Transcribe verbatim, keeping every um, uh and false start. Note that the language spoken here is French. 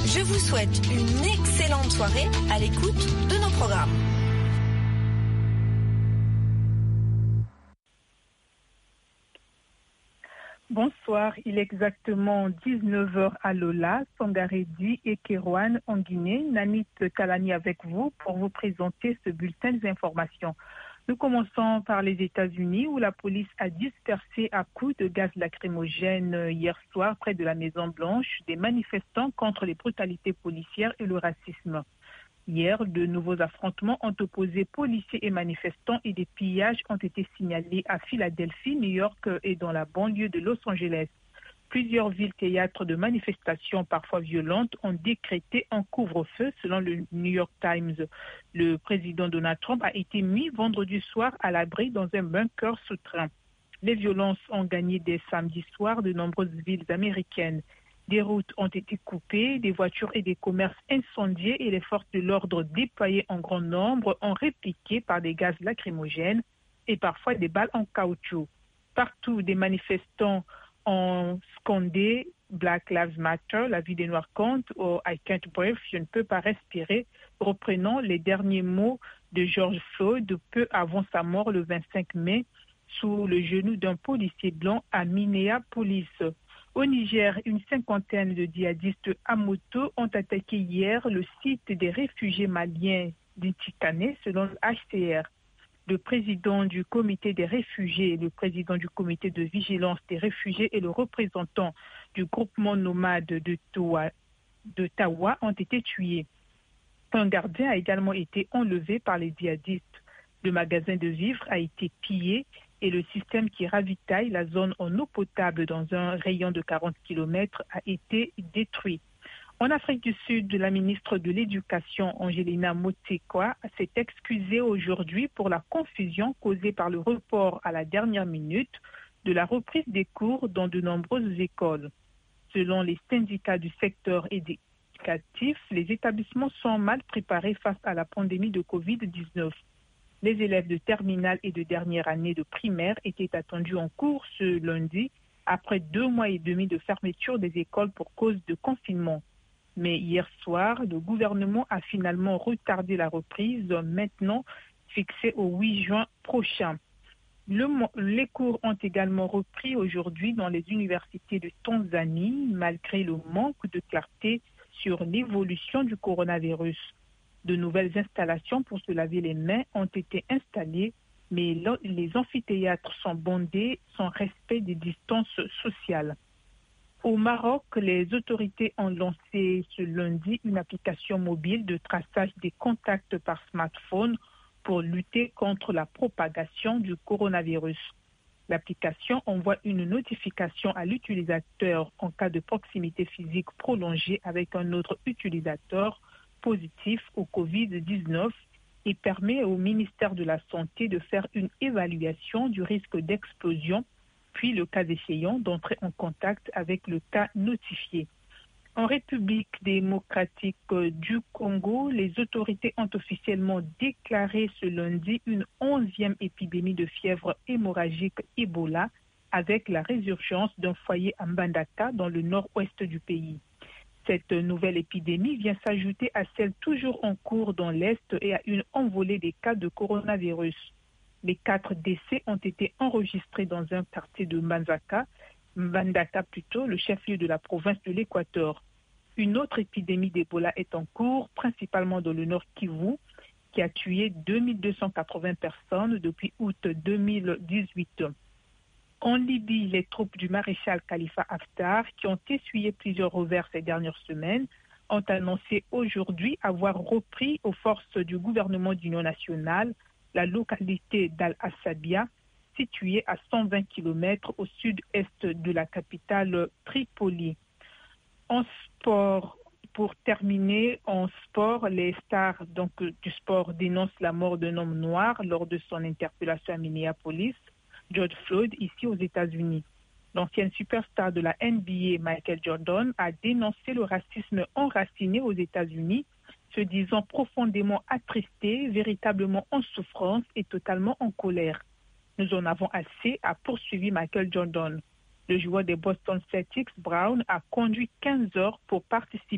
Je vous souhaite une excellente soirée à l'écoute de nos programmes. Bonsoir, il est exactement dix-neuf heures à Lola, Sangaredi et Kérouane en Guinée. Nanit Kalani avec vous pour vous présenter ce bulletin des informations. Nous commençons par les États-Unis où la police a dispersé à coups de gaz lacrymogène hier soir près de la Maison-Blanche des manifestants contre les brutalités policières et le racisme. Hier, de nouveaux affrontements ont opposé policiers et manifestants et des pillages ont été signalés à Philadelphie, New York et dans la banlieue de Los Angeles. Plusieurs villes théâtres de manifestations parfois violentes ont décrété un couvre-feu selon le New York Times. Le président Donald Trump a été mis vendredi soir à l'abri dans un bunker souterrain. Les violences ont gagné dès samedi soir de nombreuses villes américaines. Des routes ont été coupées, des voitures et des commerces incendiés et les forces de l'ordre déployées en grand nombre ont répliqué par des gaz lacrymogènes et parfois des balles en caoutchouc. Partout, des manifestants ont scandé Black Lives Matter, la vie des Noirs compte, ou I can't breathe, je ne peux pas respirer, reprenant les derniers mots de George Floyd peu avant sa mort le vingt-cinq mai sous le genou d'un policier blanc à Minneapolis. Au Niger, une cinquantaine de djihadistes à moto ont attaqué hier le site des réfugiés maliens d'Intikane selon le H C R. Le président du comité des réfugiés, le président du comité de vigilance des réfugiés et le représentant du groupement nomade de Tawa, de Tawa ont été tués. Un gardien a également été enlevé par les djihadistes. Le magasin de vivres a été pillé et le système qui ravitaille la zone en eau potable dans un rayon de quarante kilomètres a été détruit. En Afrique du Sud, la ministre de l'Éducation, Angelina Motsekwa, s'est excusée aujourd'hui pour la confusion causée par le report à la dernière minute de la reprise des cours dans de nombreuses écoles. Selon les syndicats du secteur éducatif, les établissements sont mal préparés face à la pandémie de covid dix-neuf. Les élèves de terminale et de dernière année de primaire étaient attendus en cours ce lundi après deux mois et demi de fermeture des écoles pour cause de confinement. Mais hier soir, le gouvernement a finalement retardé la reprise, maintenant fixée au huit juin prochain. Le, les cours ont également repris aujourd'hui dans les universités de Tanzanie, malgré le manque de clarté sur l'évolution du coronavirus. De nouvelles installations pour se laver les mains ont été installées, mais les amphithéâtres sont bondés sans respect des distances sociales. Au Maroc, les autorités ont lancé ce lundi une application mobile de traçage des contacts par smartphone pour lutter contre la propagation du coronavirus. L'application envoie une notification à l'utilisateur en cas de proximité physique prolongée avec un autre utilisateur positif au covid dix-neuf et permet au ministère de la Santé de faire une évaluation du risque d'explosion, puis le cas échéant d'entrer en contact avec le cas notifié. En République démocratique du Congo, les autorités ont officiellement déclaré ce lundi une onzième épidémie de fièvre hémorragique Ebola avec la résurgence d'un foyer à Mbandaka dans le nord-ouest du pays. Cette nouvelle épidémie vient s'ajouter à celle toujours en cours dans l'Est et à une envolée des cas de coronavirus. Les quatre décès ont été enregistrés dans un quartier de Mbandaka, Mbandaka plutôt, le chef-lieu de la province de l'Équateur. Une autre épidémie d'Ebola est en cours, principalement dans le nord Kivu, qui a tué deux mille deux cent quatre-vingts personnes depuis août deux mille dix-huit. En Libye, les troupes du maréchal Khalifa Haftar, qui ont essuyé plusieurs revers ces dernières semaines, ont annoncé aujourd'hui avoir repris aux forces du gouvernement d'union nationale la localité d'Al-Assabia, située à cent vingt kilomètres au sud-est de la capitale Tripoli. En sport, pour terminer, en sport, les stars donc, du sport dénoncent la mort d'un homme noir lors de son interpellation à Minneapolis, George Floyd, ici aux États-Unis. L'ancienne superstar de la N B A, Michael Jordan, a dénoncé le racisme enraciné aux États-Unis, se disant profondément attristé, véritablement en souffrance et totalement en colère. Nous en avons assez, a poursuivi Michael Jordan. Le joueur des Boston Celtics, Brown, a conduit quinze heures pour participer